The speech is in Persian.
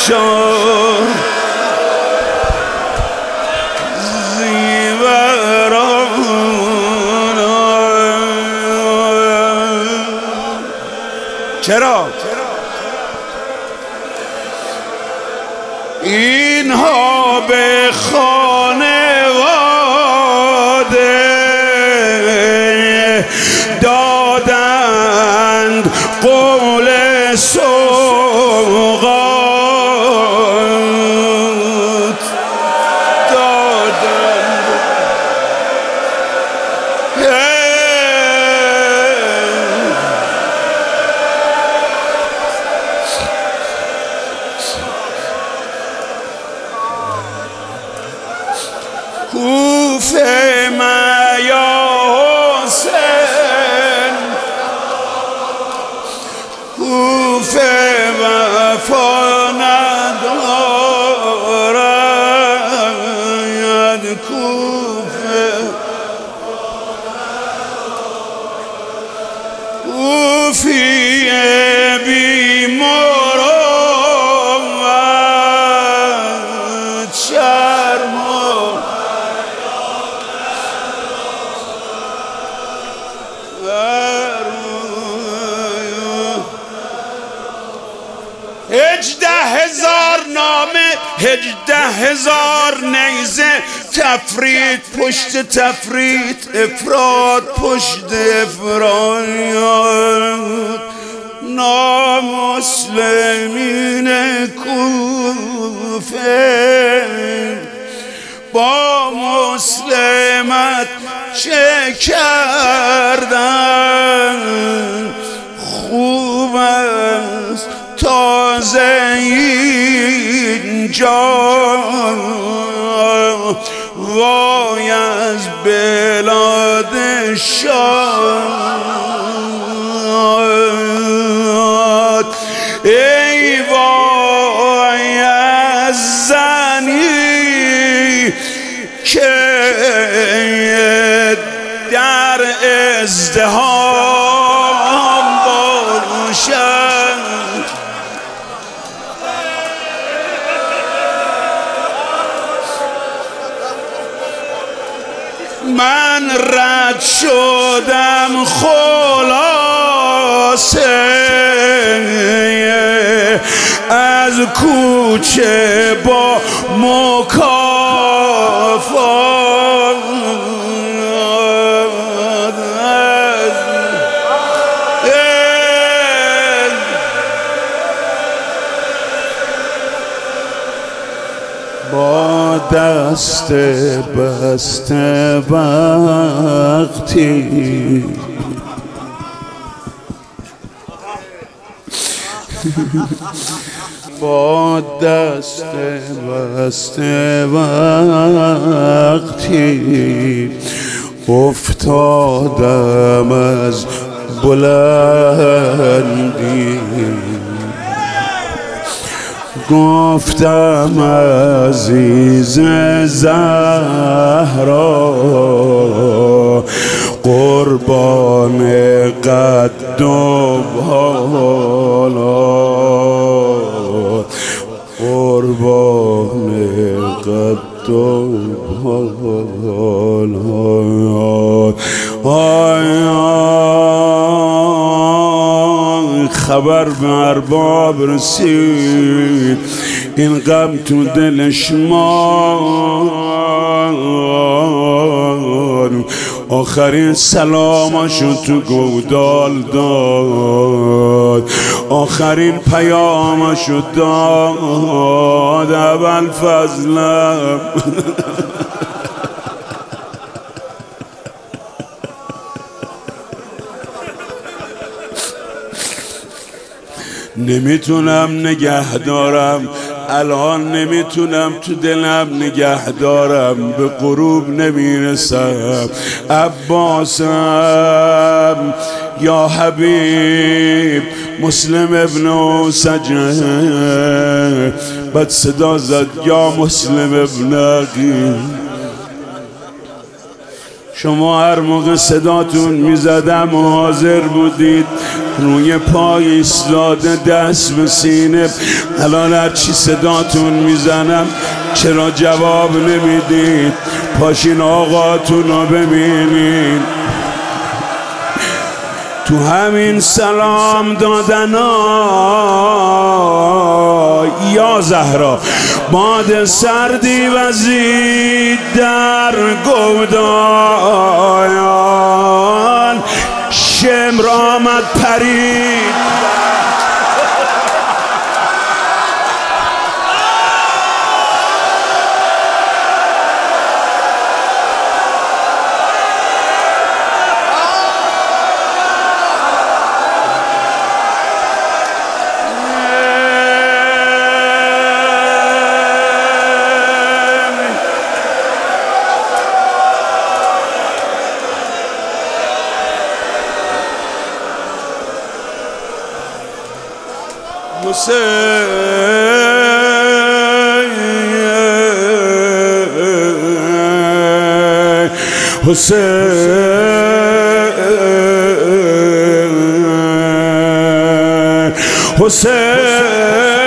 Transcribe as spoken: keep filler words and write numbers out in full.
شد چرا؟ اینها به خانواده دادند قول سوغات دادند کوفه ما یا حسین کوفه وفا ندارد کوفه کوفی بیمارد شرم هجده هزار نامه هجده هزار نیزه تفرید پشت تفرید افراد پشت افراد نامسلمین کوفه با مسلمت چه کردن خوب است تازه اینجا وای از بلاد شاد ای وای از زنی که در ازدحام باشد من رد شدم خلاصه از کوچه با مکافات با دست بسته وقتی با دست بسته وقتی افتادم از بلندی گفتم عزیز زهرا قربان قد و بالات قربان قد و بالات خبر به ارباب رسید این غم تو دلش مان آخرین سلامشو تو گودال داد آخرین پیامشو داد اول فضلم نمیتونم نگه دارم الان نمیتونم تو دلم نگه دارم به غروب نمیرسم عباسم یا حبیب مسلم ابن سجه بعد صدا زد یا مسلم ابن عقیل شما هر موقع صداتون میزدم حاضر بودید، روی پای ایستاده دست به سینه. الان هر چی صداتون میزنم چرا جواب نمیدید؟ پاشین آقاتون رو ببینید. تو همین سلام دادن ها یا زهرا باد سردی وزید در گودایان، شمر آمد پرید حسین حسین حسین